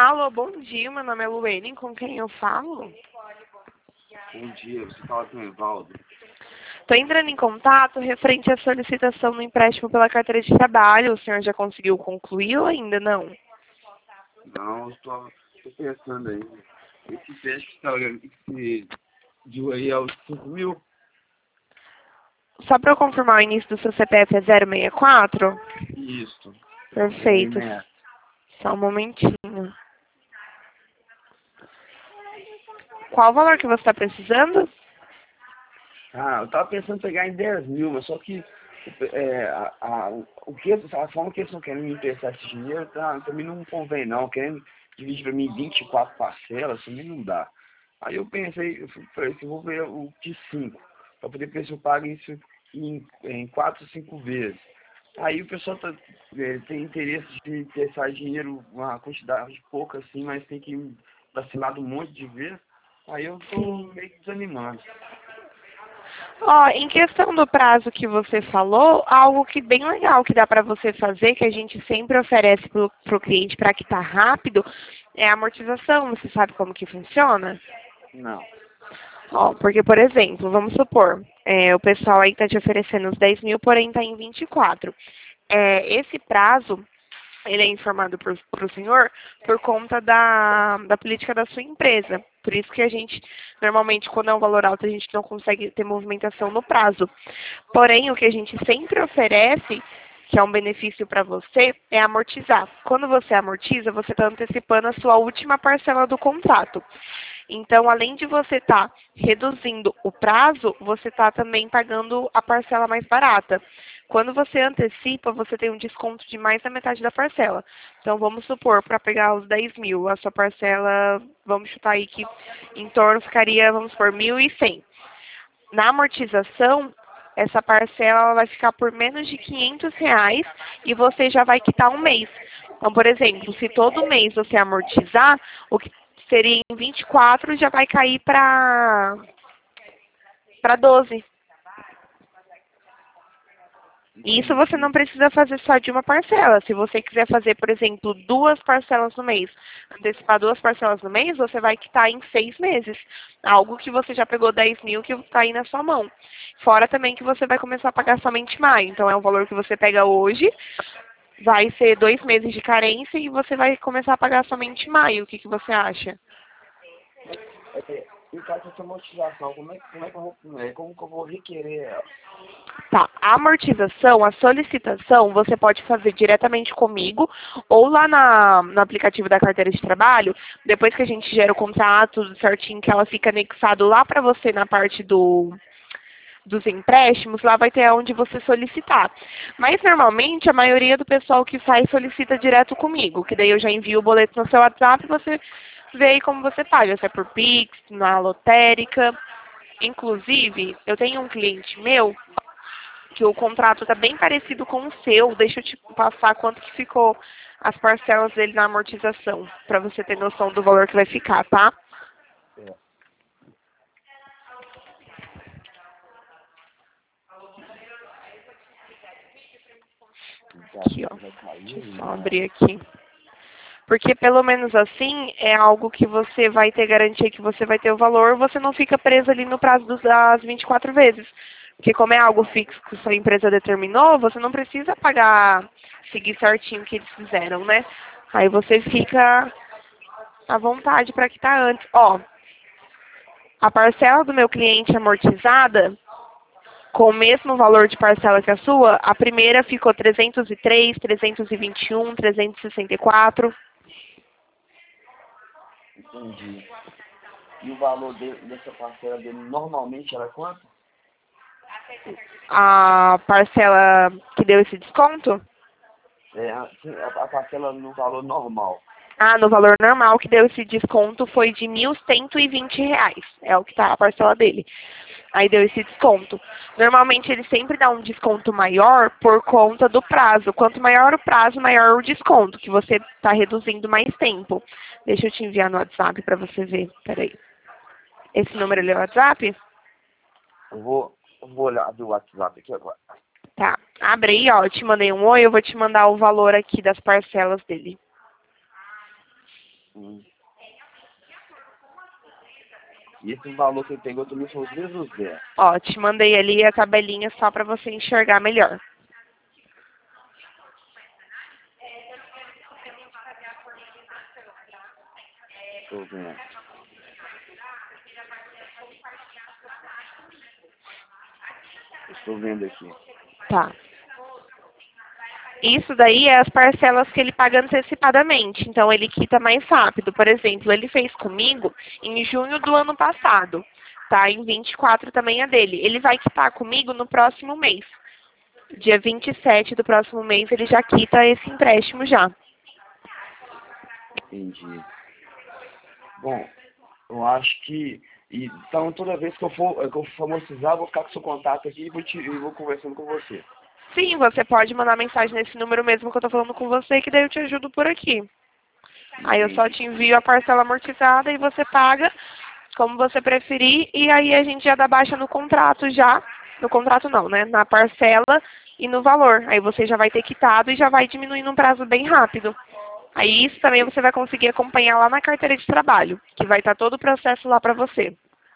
Alô, bom dia, meu nome é Luene, com quem eu falo? Bom dia, você fala com o Evaldo. Estou entrando em contato referente à solicitação do empréstimo pela carteira de trabalho. O senhor já conseguiu concluir ou ainda não? Não, estou pensando aí. Esse teste que está olhando, esse de aí é os 5 mil? Só para eu confirmar, o início do seu CPF é 064? Isso. Perfeito. É. Só um momentinho. Qual o valor que você está precisando? Ah, eu estava pensando em pegar em 10 mil, mas só que a forma que eles estão querendo me emprestar esse dinheiro, também não convém não. Querendo dividir para mim 24 parcelas, também não dá. Aí eu pensei, falei assim, vou ver o de 5 para poder ver se eu pago isso em 4, 5 vezes. Aí o pessoal tem interesse de emprestar dinheiro, uma quantidade pouca assim, mas tem que vacilar um monte de vezes. Aí eu tô meio desanimando. Ó, em questão do prazo que você falou, algo que bem legal que dá para você fazer, que a gente sempre oferece para o cliente para quitar rápido, é a amortização. Você sabe como que funciona? Não. Ó, porque, por exemplo, vamos supor, o pessoal aí está te oferecendo os 10 mil, porém está em 24. Esse prazo, ele é informado para o senhor por conta da política da sua empresa. Por isso que a gente, normalmente, quando é um valor alto, a gente não consegue ter movimentação no prazo. Porém, o que a gente sempre oferece, que é um benefício para você, é amortizar. Quando você amortiza, você está antecipando a sua última parcela do contrato. Então, além de você estar reduzindo o prazo, você está também pagando a parcela mais barata. Quando você antecipa, você tem um desconto de mais da metade da parcela. Então, vamos supor, para pegar os 10 mil, a sua parcela, vamos chutar aí que em torno ficaria, vamos supor, 1.100. Na amortização, essa parcela ela vai ficar por menos de R$ 500 e você já vai quitar um mês. Então, por exemplo, se todo mês você amortizar, o que seria em 24 já vai cair para 12. Isso você não precisa fazer só de uma parcela. Se você quiser fazer, por exemplo, 2 parcelas no mês, antecipar 2 parcelas no mês, você vai quitar em 6 meses. Algo que você já pegou 10 mil que está aí na sua mão. Fora também que você vai começar a pagar somente em maio. Então é um valor que você pega hoje, vai ser 2 meses de carência e você vai começar a pagar somente em maio. O que você acha? E caso essa amortização, como que eu vou requerer ela? Tá, a amortização, a solicitação, você pode fazer diretamente comigo ou lá no aplicativo da carteira de trabalho, depois que a gente gera o contrato tudo certinho, que ela fica anexado lá para você na parte dos empréstimos, lá vai ter onde você solicitar. Mas normalmente a maioria do pessoal que faz solicita direto comigo, que daí eu já envio o boleto no seu WhatsApp e você vê aí como você paga, se é por Pix, na lotérica. Inclusive, eu tenho um cliente meu que o contrato está bem parecido com o seu. Deixa eu te passar quanto que ficou as parcelas dele na amortização, para você ter noção do valor que vai ficar, tá? É. Aqui, ó. Deixa eu só abrir aqui. Porque pelo menos assim é algo que você vai ter garantia que você vai ter o valor, você não fica preso ali no prazo das 24 vezes. Porque como é algo fixo que sua empresa determinou, você não precisa pagar, seguir certinho o que eles fizeram, né? Aí você fica à vontade para quitar antes. Ó, a parcela do meu cliente amortizada, com o mesmo valor de parcela que a sua, a primeira ficou 303, 321, 364. Entendi. E o valor dessa parcela dele normalmente era quanto? A parcela que deu esse desconto? A parcela no valor normal. Ah, no valor normal que deu esse desconto foi de R$ 1.120. É o que tá a parcela dele. Aí deu esse desconto. Normalmente ele sempre dá um desconto maior por conta do prazo. Quanto maior o prazo, maior o desconto, que você está reduzindo mais tempo. Deixa eu te enviar no WhatsApp para você ver. Peraí. Esse número ali é o WhatsApp? Eu vou olhar do WhatsApp aqui agora. Tá. Abre aí, ó. Eu te mandei um oi, eu vou te mandar o valor aqui das parcelas dele. Hum. E esse valor que você pegou também são os mesmos dela. Ó, te mandei ali a tabelinha só para você enxergar melhor. Tô vendo. Estou vendo aqui. Tá. Isso daí é as parcelas que ele paga antecipadamente, então ele quita mais rápido. Por exemplo, ele fez comigo em junho do ano passado, tá? Em 24 também é dele. Ele vai quitar comigo no próximo mês. Dia 27 do próximo mês ele já quita esse empréstimo já. Entendi. Bom, eu acho que... Então, toda vez que eu for famosizar, eu vou ficar com seu contato aqui e vou conversando com você. Sim, você pode mandar mensagem nesse número mesmo que eu tô falando com você, que daí eu te ajudo por aqui. Aí eu só te envio a parcela amortizada e você paga como você preferir, e aí a gente já dá baixa no contrato já. No contrato não, né? Na parcela e no valor. Aí você já vai ter quitado e já vai diminuir num prazo bem rápido. Aí isso também você vai conseguir acompanhar lá na carteira de trabalho, que vai estar todo o processo lá para você.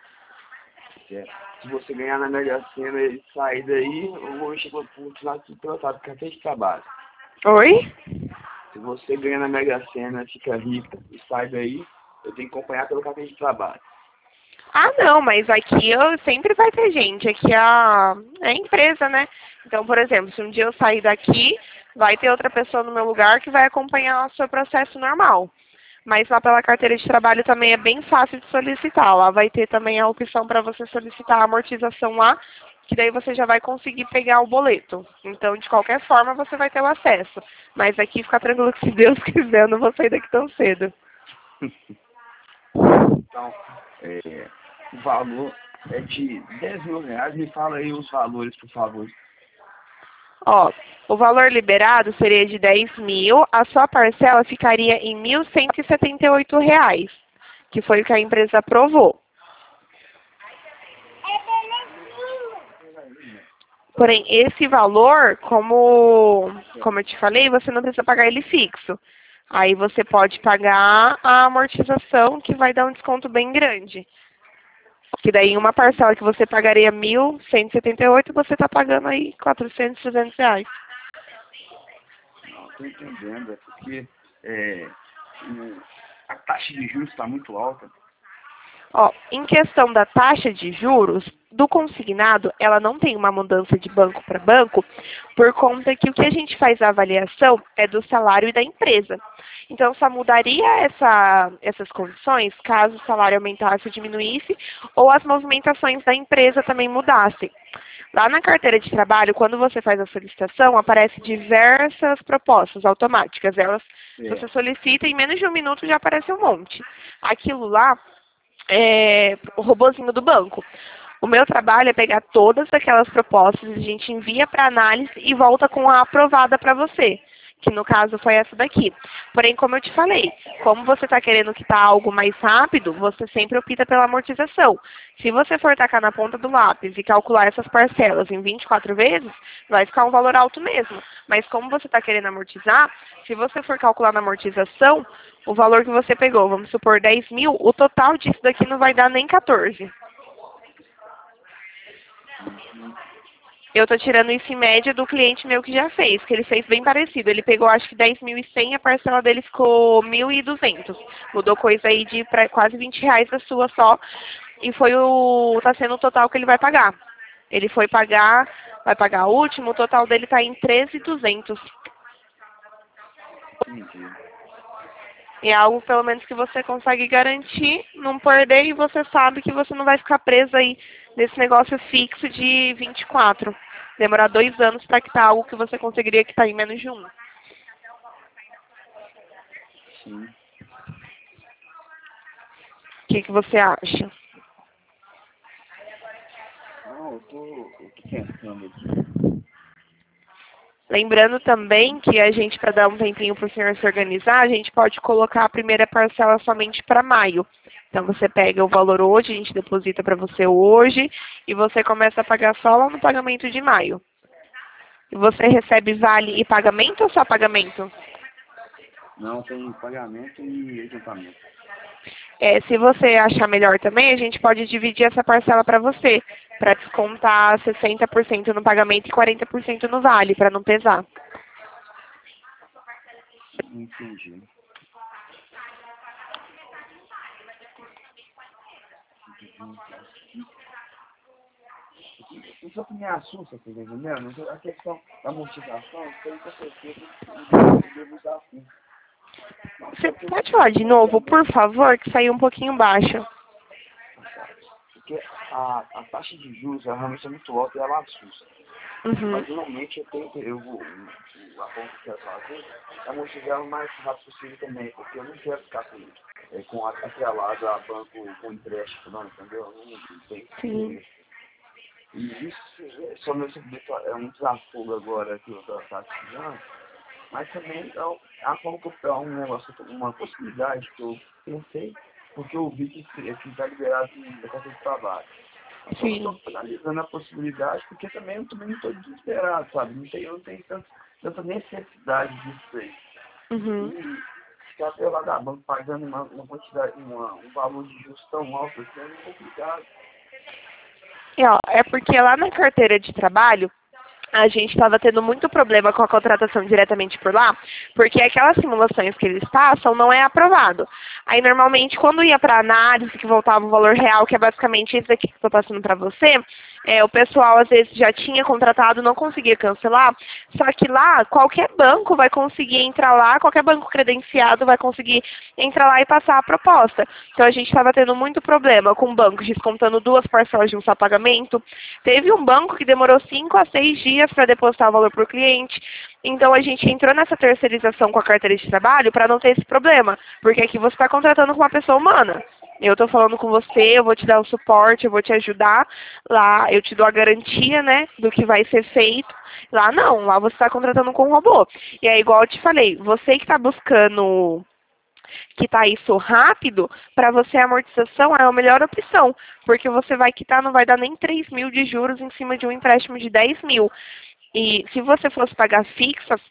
Se você ganhar na Mega Sena e sair daí, eu vou continuar tudo tratado, carteira de trabalho. Oi? Se você ganhar na Mega Sena, fica rica e sai daí, eu tenho que acompanhar pelo carteira de trabalho. Ah, não, mas aqui sempre vai ter gente. Aqui é a empresa, né? Então, por exemplo, se um dia eu sair daqui, vai ter outra pessoa no meu lugar que vai acompanhar o seu processo normal. Mas lá pela carteira de trabalho também é bem fácil de solicitar. Lá vai ter também a opção para você solicitar a amortização lá, que daí você já vai conseguir pegar o boleto. Então, de qualquer forma, você vai ter o acesso. Mas aqui, fica tranquilo que se Deus quiser, eu não vou sair daqui tão cedo. Então, o valor é de R$ 10.000. Me fala aí os valores, por favor. Ó, o valor liberado seria de 10 mil, a sua parcela ficaria em R$ 1.178, que foi o que a empresa aprovou. Porém, esse valor, como eu te falei, você não precisa pagar ele fixo. Aí você pode pagar a amortização, que vai dar um desconto bem grande. Que daí uma parcela que você pagaria R$ 1.178, você está pagando aí R$ 400, R$ 300. Não, estou entendendo, é porque a taxa de juros está muito alta. Ó, em questão da taxa de juros, do consignado, ela não tem uma mudança de banco para banco, por conta que o que a gente faz a avaliação é do salário e da empresa. Então, só mudaria essas condições caso o salário aumentasse ou diminuísse, ou as movimentações da empresa também mudassem. Lá na carteira de trabalho, quando você faz a solicitação, aparece diversas propostas automáticas. Você solicita e em menos de um minuto já aparece um monte. Aquilo lá é o robozinho do banco. O meu trabalho é pegar todas aquelas propostas, a gente envia para análise e volta com a aprovada para você, que no caso foi essa daqui. Porém, como eu te falei, como você está querendo quitar algo mais rápido, você sempre opta pela amortização. Se você for tacar na ponta do lápis e calcular essas parcelas em 24 vezes, vai ficar um valor alto mesmo. Mas como você está querendo amortizar, se você for calcular na amortização, o valor que você pegou, vamos supor 10 mil, o total disso daqui não vai dar nem 14. Eu tô tirando isso em média do cliente meu que já fez, que ele fez bem parecido. Ele pegou acho que 10.100, a parcela dele ficou 1.200. Mudou coisa aí de quase R$ 20 a sua só. E tá sendo o total que ele vai pagar. Ele vai pagar o último, o total dele tá em 13.200. Entendi. É algo, pelo menos, que você consegue garantir, não perder, e você sabe que você não vai ficar preso aí nesse negócio fixo de 24. Demorar 2 anos para quitar algo que você conseguiria quitar em menos de 1. Sim. O que você acha? Não, eu tô pensando aqui. Lembrando também que a gente, para dar um tempinho para o senhor se organizar, a gente pode colocar a primeira parcela somente para maio. Então, você pega o valor hoje, a gente deposita para você hoje, e você começa a pagar só lá no pagamento de maio. E você recebe vale e pagamento ou só pagamento? Não, tem pagamento e adiantamento. Se você achar melhor também, a gente pode dividir essa parcela para você, para descontar 60% no pagamento e 40% no vale, para não pesar. Entendi. Isso que me assusta, tá entendendo? A questão da motivação, isso aí com certeza eu devo usar assim. Você pode falar de novo, por favor, que saiu um pouquinho baixo. Porque a taxa de juros ela realmente é muito alta e ela assusta. Uhum. Mas normalmente eu vou, a conta que eu quero fazer é motivar o mais rápido possível também, porque eu não quero ficar com atrelado a banco com empréstimo, não, entendeu? Eu não tenho Sim. isso. E isso só meu é um desafogo agora que eu estou precisando, mas também é uma forma que eu um negócio, uma possibilidade que eu pensei, porque eu vi que está liberado da carteira de trabalho. Só que eu Sim. estou analisando a possibilidade, porque também eu não estou desesperado, sabe? Eu não tenho tanta necessidade disso aí. Uhum. E ficar pela da banco pagando uma quantidade, um valor de juros tão alto assim é muito complicado. E, ó, é porque lá na carteira de trabalho, a gente estava tendo muito problema com a contratação diretamente por lá, porque aquelas simulações que eles passam não é aprovado. Aí, normalmente, quando ia para análise, que voltava o valor real, que é basicamente esse aqui que eu estou passando para você, o pessoal, às vezes, já tinha contratado, não conseguia cancelar, só que lá, qualquer banco vai conseguir entrar lá, qualquer banco credenciado vai conseguir entrar lá e passar a proposta. Então, a gente estava tendo muito problema com bancos descontando 2 parcelas de um só pagamento. Teve um banco que demorou 5 a 6 dias para depositar o valor para o cliente. Então, a gente entrou nessa terceirização com a carteira de trabalho para não ter esse problema, porque aqui você está contratando com uma pessoa humana. Eu estou falando com você, eu vou te dar o suporte, eu vou te ajudar. Lá eu te dou a garantia, né, do que vai ser feito. Lá não, lá você está contratando com um robô. E é igual eu te falei, você que está buscando quitar isso rápido, para você a amortização é a melhor opção, porque você vai quitar, não vai dar nem 3 mil de juros em cima de um empréstimo de 10 mil. E se você fosse pagar fixas,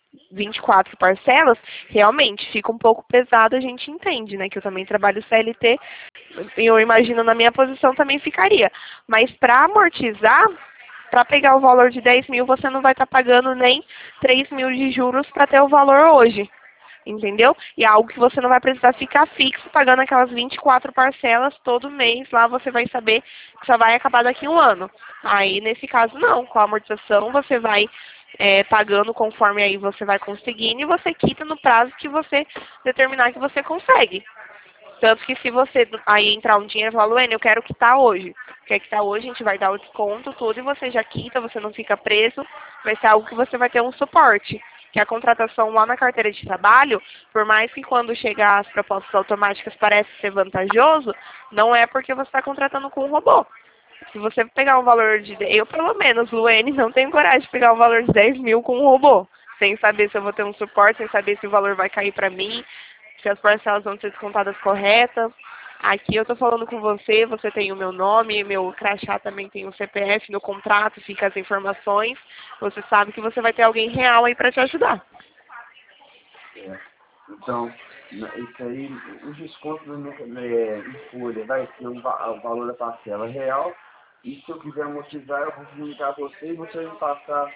24 parcelas, realmente fica um pouco pesado, a gente entende, né? Que eu também trabalho CLT, e eu imagino na minha posição também ficaria. Mas para amortizar, para pegar o valor de 10 mil, você não vai estar pagando nem 3 mil de juros para ter o valor hoje. Entendeu? E é algo que você não vai precisar ficar fixo pagando aquelas 24 parcelas todo mês. Lá você vai saber que só vai acabar daqui a um ano. Aí, nesse caso, não. Com a amortização, você vai pagando conforme aí você vai conseguindo e você quita no prazo que você determinar que você consegue. Tanto que se você aí entrar um dinheiro e falar, Luene, eu quero quitar hoje. Quer quitar hoje, a gente vai dar o desconto, tudo, e você já quita, você não fica preso. Vai ser algo que você vai ter um suporte. Que a contratação lá na carteira de trabalho, por mais que quando chegar as propostas automáticas pareça ser vantajoso, não é porque você está contratando com um robô. Se você pegar um valor de... Eu, pelo menos, Luene, não tenho coragem de pegar um valor de 10 mil com um robô. Sem saber se eu vou ter um suporte, sem saber se o valor vai cair para mim, se as parcelas vão ser descontadas corretas. Aqui eu estou falando com você, você tem o meu nome, meu crachá também tem o CPF, no contrato fica as informações. Você sabe que você vai ter alguém real aí para te ajudar. Então, isso aí, o desconto em folha vai ser o valor da parcela real. E se eu quiser amortizar, eu vou comunicar a você e você vai me passar,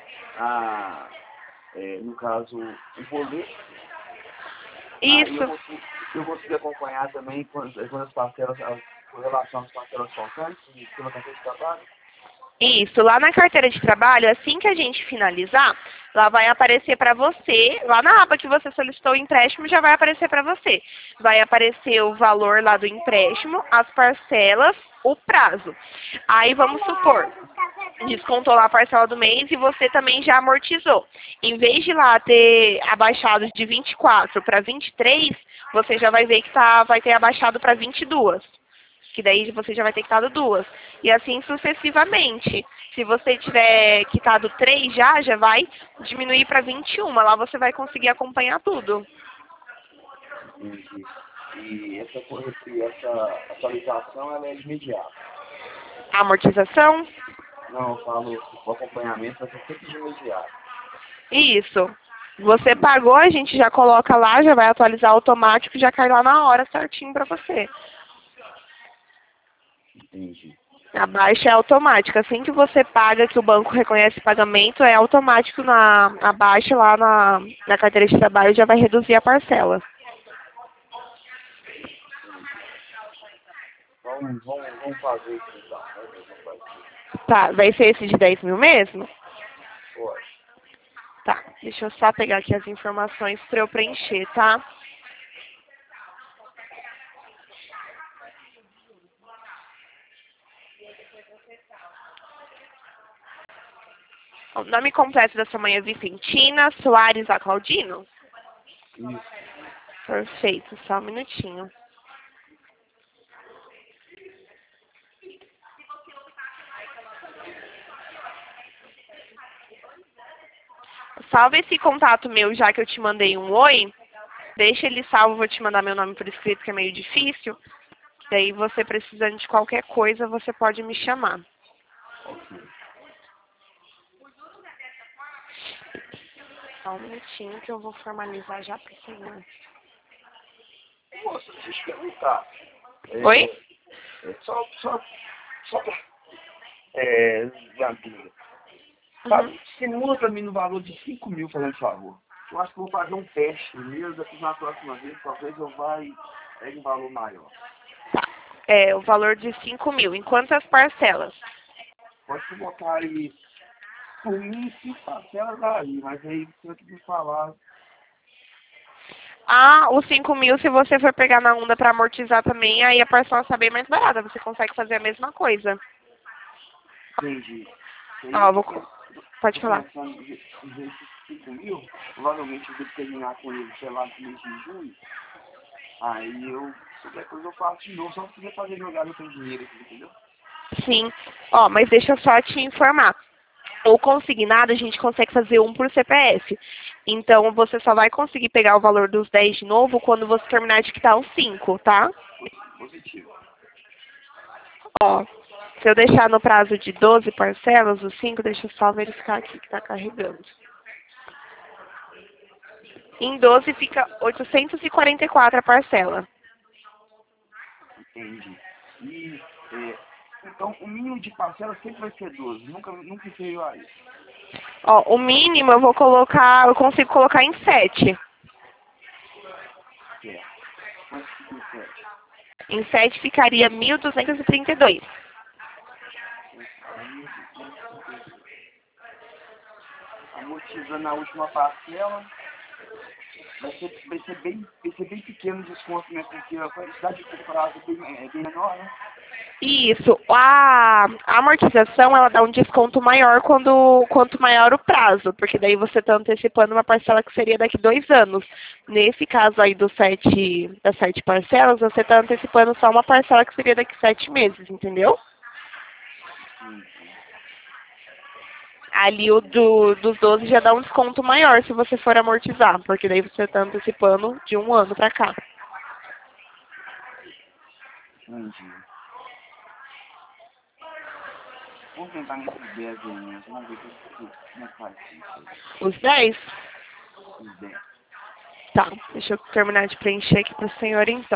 no caso, o boleto. Aí Isso. eu consigo acompanhar também quando as parcelas, com relação às parcelas faltantes, pela carteira de trabalho. Isso, lá na carteira de trabalho, assim que a gente finalizar, lá vai aparecer para você, lá na aba que você solicitou o empréstimo, já vai aparecer para você. Vai aparecer o valor lá do empréstimo, as parcelas, o prazo. Aí vamos supor, descontou lá a parcela do mês e você também já amortizou. Em vez de lá ter abaixado de 24 para 23, você já vai ver que vai ter abaixado para 22. Que daí você já vai ter quitado 2. E assim sucessivamente. Se você tiver quitado 3 já vai diminuir para 21. Lá você vai conseguir acompanhar tudo. Entendi. E essa atualização ela é imediata. A amortização? Não, eu falo, o acompanhamento vai ser sempre de imediato. Isso. Você pagou, a gente já coloca lá, já vai atualizar automático, já cai lá na hora certinho pra você. Entendi. A baixa é automática. Assim que você paga, que o banco reconhece o pagamento, é automático a baixa lá na carteira de trabalho, já vai reduzir a parcela. Vamos fazer isso então. Vamos ver como vai ser. Tá, vai ser esse de 10 mil mesmo? Pode. Tá, deixa eu só pegar aqui as informações pra eu preencher, tá? O nome completo da sua mãe é Vicentina Soares Aclaudino? Isso. Perfeito, só um minutinho. Salve esse contato meu, já que eu te mandei um oi. Deixa ele salvo, vou te mandar meu nome por escrito, que é meio difícil. Daí você precisando de qualquer coisa, você pode me chamar. Ok. Só um minutinho que eu vou formalizar já pro senhor. Moça, deixa eu te perguntar. Oi? Só pra... Vampira. Sabe, simula pra mim no valor de 5 mil, fazendo favor. Eu acho que vou fazer um teste primeiro, depois na próxima vez, talvez eu vá e pegue um valor maior. Tá. É, o valor de 5 mil. Em quantas parcelas? Pode botar aí, por mim, 5 parcelas aí, mas aí você tem que me falar. Ah, os 5 mil, se você for pegar na onda para amortizar também, aí a parcela está bem mais barata. Você consegue fazer a mesma coisa. Entendi. Aí Ó, eu pode tô falar. pensando em ver esses 5 mil, provavelmente eu devo terminar com ele, sei lá, no mês de junho. Aí eu, qualquer coisa eu faço de novo, só pra poder fazer jogada com dinheiro aqui, entendeu? Sim. Ó, mas deixa eu só te informar. O consignado a gente consegue fazer um por CPF. Então você só vai conseguir pegar o valor dos 10 de novo quando você terminar de quitar os 5, tá? Positivo. Ó, se eu deixar no prazo de 12 parcelas, os 5, deixa eu só verificar aqui que tá carregando. Em 12 fica 844 a parcela. Entendi. E, então, o mínimo de parcela sempre vai ser 12, nunca inferior a isso. Ó, o mínimo eu consigo colocar em 7. Certo. Quanto fica em 7? Em 7 ficaria 1.232. Amortizando a última parcela, vai ser bem pequeno o desconto, né? Porque a quantidade de prazo é bem menor, né? Isso. A amortização, ela dá um desconto maior quanto maior o prazo, porque daí você está antecipando uma parcela que seria daqui 2 anos. Nesse caso aí das 7 parcelas, você está antecipando só uma parcela que seria daqui 7 meses, entendeu? Ali dos 12 já dá um desconto maior se você for amortizar, porque daí você está antecipando de 1 ano para cá. Entendi. Vamos tentar nesses 10 aí mesmo. Vamos ver como é que faz isso. Os 10? Os 10. Tá, deixa eu terminar de preencher aqui para o senhor então.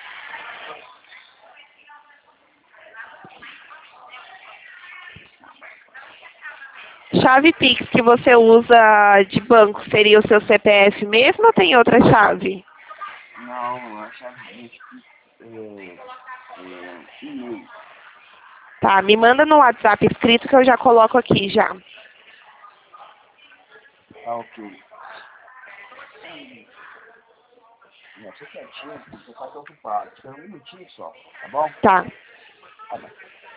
Chave Pix que você usa de banco seria o seu CPF mesmo ou tem outra chave? Não, a chave de e-mail. Tá, me manda no WhatsApp escrito que eu já coloco aqui já. Ah, ok. Não, você quietinho, você tá ocupado. Espera um minutinho só, tá bom? Tá. Tá bom.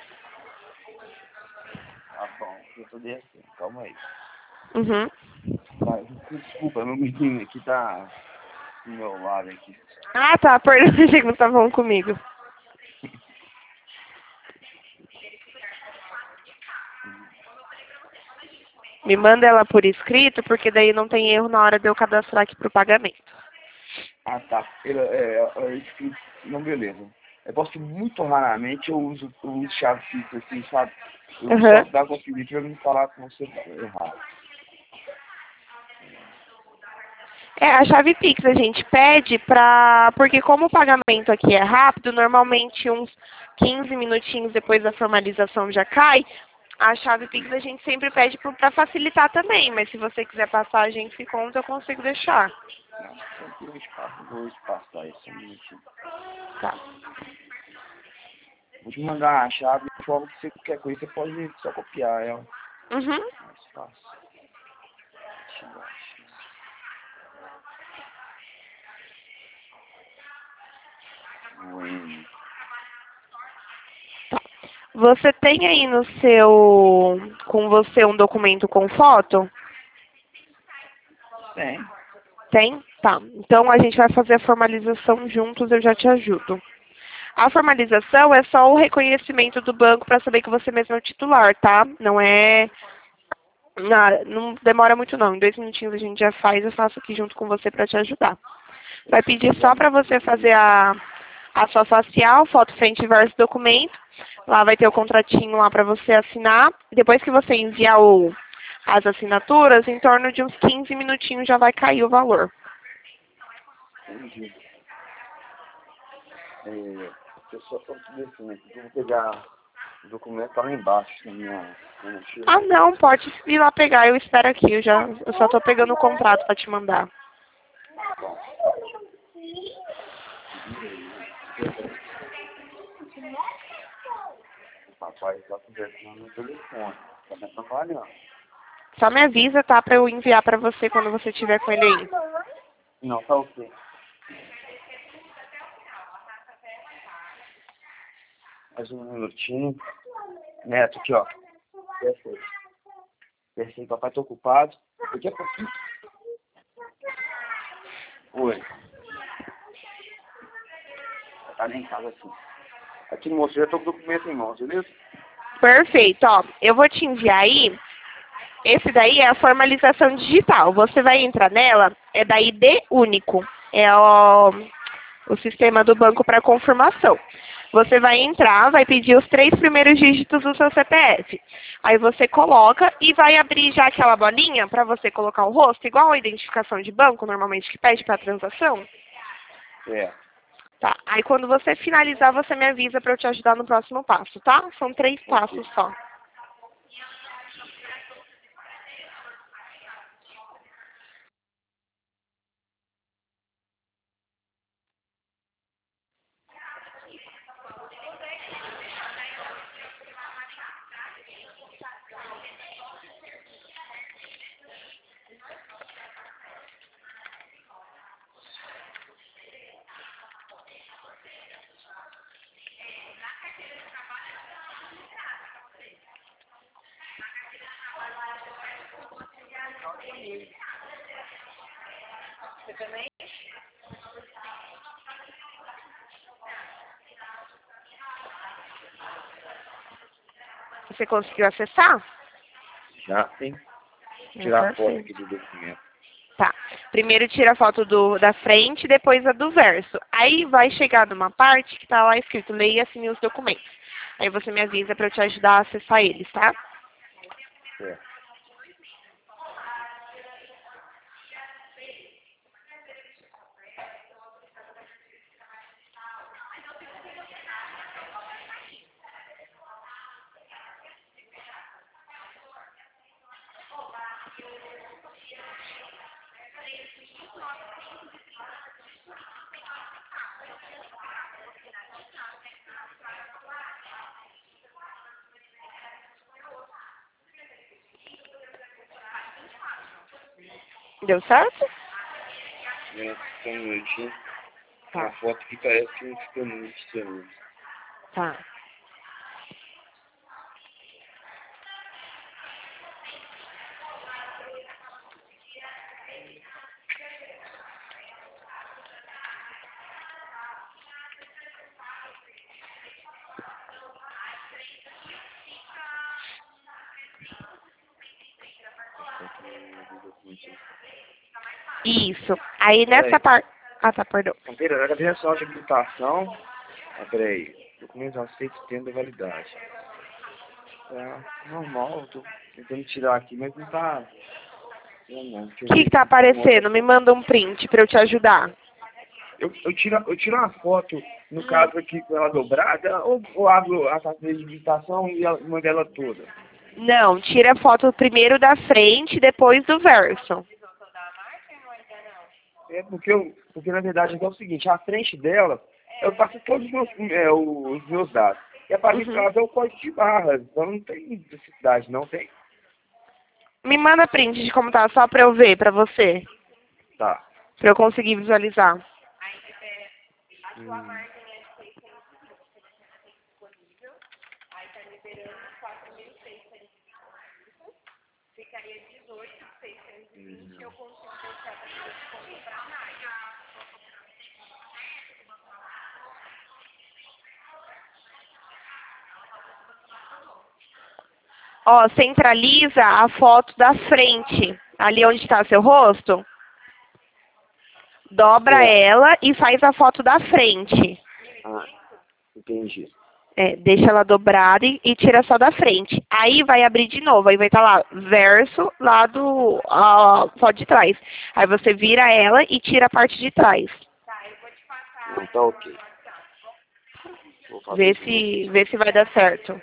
Tá bom, eu tô descendo, calma aí. Uhum. Tá, desculpa, meu menino aqui tá do meu lado aqui. Ah, tá, perdão, achei que você estava falando comigo. Me manda ela por escrito, porque daí não tem erro na hora de eu cadastrar aqui pro pagamento. Ah, tá. Não, beleza. Eu posso muito raramente eu uso chave fixa assim, sabe? Eu Uhum. só dar conferir pra eu não falar com você errado. A chave Pix a gente pede porque como o pagamento aqui é rápido, normalmente uns 15 minutinhos depois da formalização já cai, a chave Pix a gente sempre pede para facilitar também, mas se você quiser passar a gente se conta, eu consigo deixar. Não, tranquilo, vou espaçar isso um minutinho. Tá. Vou te mandar a chave de forma que você quer coisa, você pode só copiar ela. Uhum. Mais fácil. Deixa eu achar. Bueno. Você tem aí com você um documento com foto? Tem. Tem? Tá. Então a gente vai fazer a formalização juntos, eu já te ajudo. A formalização é só o reconhecimento do banco para saber que você mesmo é o titular, tá? Não é... Não demora muito não. Em 2 minutinhos a gente já faz, eu faço aqui junto com você para te ajudar. Vai pedir só para você fazer a sua facial, foto frente e verso documento. Lá vai ter o contratinho lá para você assinar. Depois que você enviar as assinaturas, em torno de uns 15 minutinhos já vai cair o valor. Entendi. Eu só estou assim, aqui. Eu vou pegar o documento tá lá embaixo na minha mochila. Ah, não, pode ir lá pegar. Eu espero aqui. Eu só estou pegando o contrato para te mandar. O papai está conversando no telefone. Tá trabalhando. Só me avisa, tá? Para eu enviar para você quando você estiver com ele aí. Não, tá ok. Mais um minutinho. Neto, aqui, ó. Perfeito. Perfeito, papai, tô ocupado. Daqui a pouquinho. Oi. Tá nem em casa assim. Aqui, moço, já tô com o documento em mãos, beleza? Perfeito, ó. Eu vou te enviar aí. Esse daí é a formalização digital. Você vai entrar nela, é da ID único. É o sistema do banco para confirmação. Você vai entrar, vai pedir os 3 primeiros dígitos do seu CPF. Aí você coloca e vai abrir já aquela bolinha para você colocar o rosto, igual a identificação de banco, normalmente, que pede para transação. É. Tá. Aí quando você finalizar, você me avisa para eu te ajudar no próximo passo, tá? São 3 passos só. Você conseguiu acessar? Já tem. Tirar a foto Perfeito. aqui do documento. Tá. Primeiro tira a foto da frente, depois a do verso. Aí vai chegar numa parte que tá lá escrito leia e assine os documentos. Aí você me avisa para eu te ajudar a acessar eles, tá? É. Deu certo? Só um minutinho. Tá. A foto aqui parece que não fica muito estranho. Tá. Isso. Aí nessa parte... Ah, tá, perdão. Pera, cadê a sua habilitação? Ah, peraí. Documentos aceitos tendo validade. Tá normal, eu tô tentando tirar aqui, mas não tá. Não, deixa eu O que ver que tá aqui. aparecendo? Me manda um print pra eu te ajudar. Eu tiro uma foto, no caso aqui com ela dobrada, ou abro a carteira de habilitação e mando ela toda? Não, tira a foto primeiro da frente, depois do verso. Porque na verdade é o seguinte, a frente dela, eu passo todos os meus dados. E a parte de Uhum. trás é o código de barra, então não tem necessidade, não tem? Me manda print de como tá, só pra eu ver, pra você. Tá. Pra eu conseguir visualizar. Hum. Ó, centraliza a foto da frente. Ali onde está seu rosto. Dobra Certo. ela e faz a foto da frente. Ah, entendi. É, deixa ela dobrada e tira só da frente. Aí vai abrir de novo. Aí vai estar lá, verso, lá do foto de trás. Aí você vira ela e tira a parte de trás. Não, tá ok. Vou fazer de novo. Vê se vai dar certo.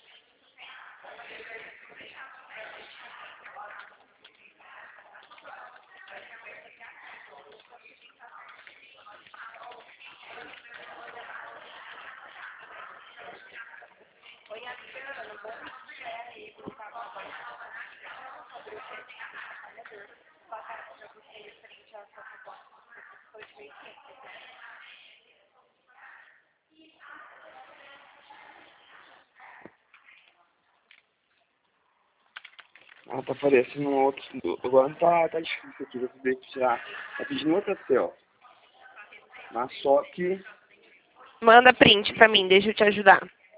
Ah, tá aparecendo um outro. Agora não tá difícil aqui, vou poder tirar. Tá pedindo outra selfie. Mas só que. Manda print pra mim, deixa eu te ajudar.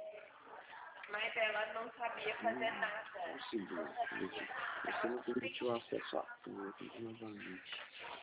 Um segundo. Aqui. Você não permitiu acesso a tudo novamente.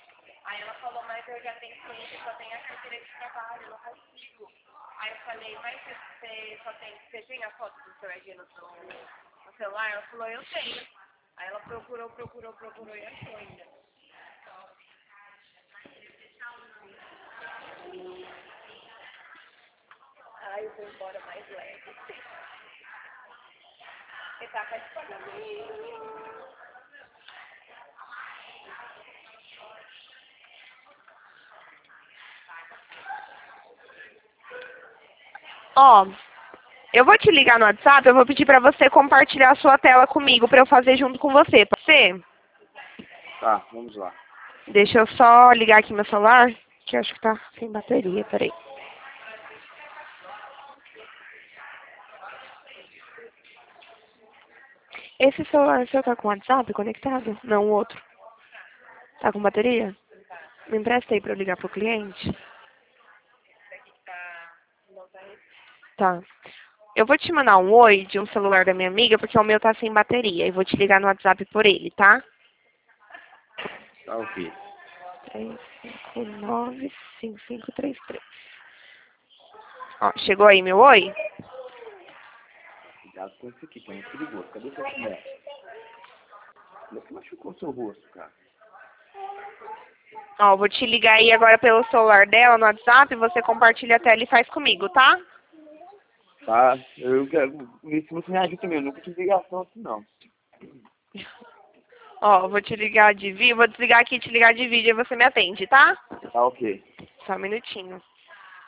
Ó, eu vou te ligar no WhatsApp, eu vou pedir pra você compartilhar a sua tela comigo pra eu fazer junto com você, pode ser? Tá, vamos lá. Deixa eu só ligar aqui meu celular, que eu acho que tá sem bateria, peraí. Esse celular seu tá com WhatsApp conectado? Não, o outro. Tá com bateria? Me empresta aí pra eu ligar pro cliente? Tá. Eu vou te mandar um oi de um celular da minha amiga, porque o meu tá sem bateria. E vou te ligar no WhatsApp por ele, tá? Tá ok. 3595533. Ó, chegou aí meu oi? Cuidado com isso aqui, que é muito perigoso. Cadê seu chinelo? Você machucou seu rosto, cara. Ó, vou te ligar aí agora pelo celular dela no WhatsApp, você compartilha a tela e faz comigo, tá? Tá? Eu quero ver se você me ajuda também. Eu nunca tive ligação assim, não. Ó, vou te ligar de vídeo, vou desligar aqui e te ligar de vídeo e você me atende, tá? Tá ok. Só um minutinho.